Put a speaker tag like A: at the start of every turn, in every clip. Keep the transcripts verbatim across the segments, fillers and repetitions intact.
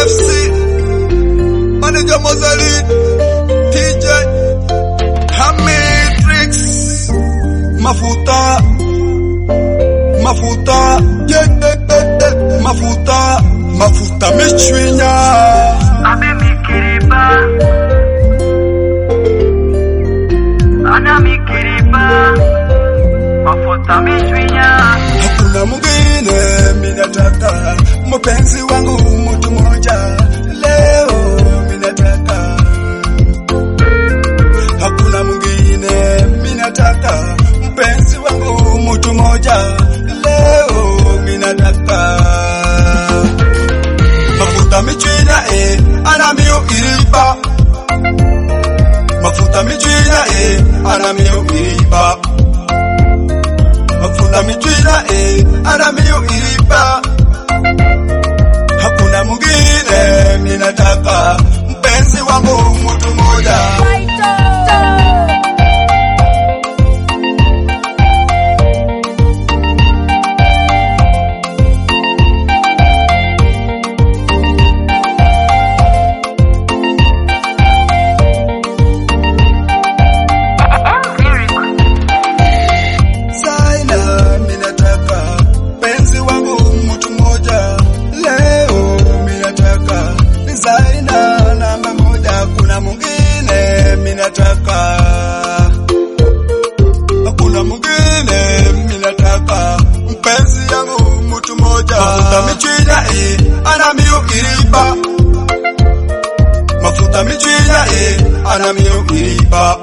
A: F C, Manager Mozali, T J, Hamitrix, Mafuta, Mafuta, yeah, yeah, yeah, Mafuta, Mafuta Michwinya,
B: Abe mikiriba, ana mikiriba, Mafuta Michwinya.
A: Hakuna mwingine minataka, mpenzi wangu mtu moja, leo minataka. Hakuna mwingine minataka, mpenzi wangu mtu moja, leo minataka. Mafuta Michwinya eh, ana mio iriba. Mafuta Michwinya eh, ana mio iriba. Mafuta Michwinya eh, ana mio iriba. Hakuna mwingine minataka, mpenzi wangu mtu moja. Hakuna mwingine minataka, mpenzi yangu mtu moja. Mafuta Michwinya eh, ana mio iriba. Mafuta Michwinya eh, ana mio iriba.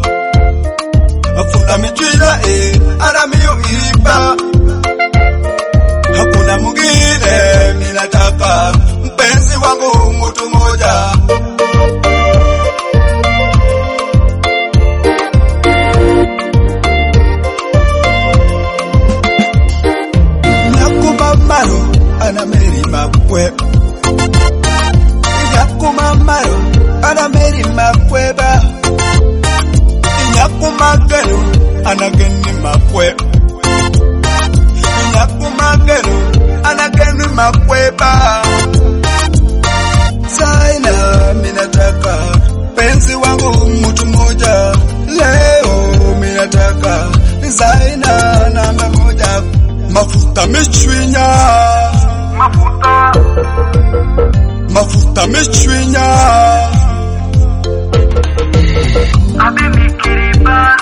A: Mafuta Michwinya eh, ana mio iriba. Hakuna mwingine minataka, mpenzi wangu mtu moja. Ana meri mapwe, Inyakuma maro, ana meri mapwe ba. Inyakuma gero, ana geni mapwe. Inyakuma gero, ana geni mapwe ba. Zaina minataka, penzi wangu mtu moja, leo minataka. Zaina namba moja, Mafuta Michwinya.
B: Mafuta,
A: Mafuta Michwinya.
B: abe mikiriba,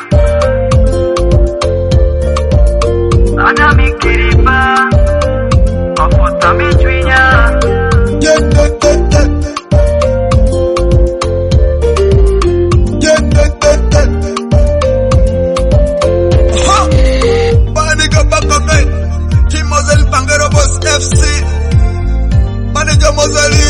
B: ana mikiriba, Mafuta Michwinya.
A: Yeah, yeah, yeah, yeah. Yeah, yeah, yeah, yeah. Ha! Baniga baka me, Team Mozali Pangero Boss F C, Manager Mozali.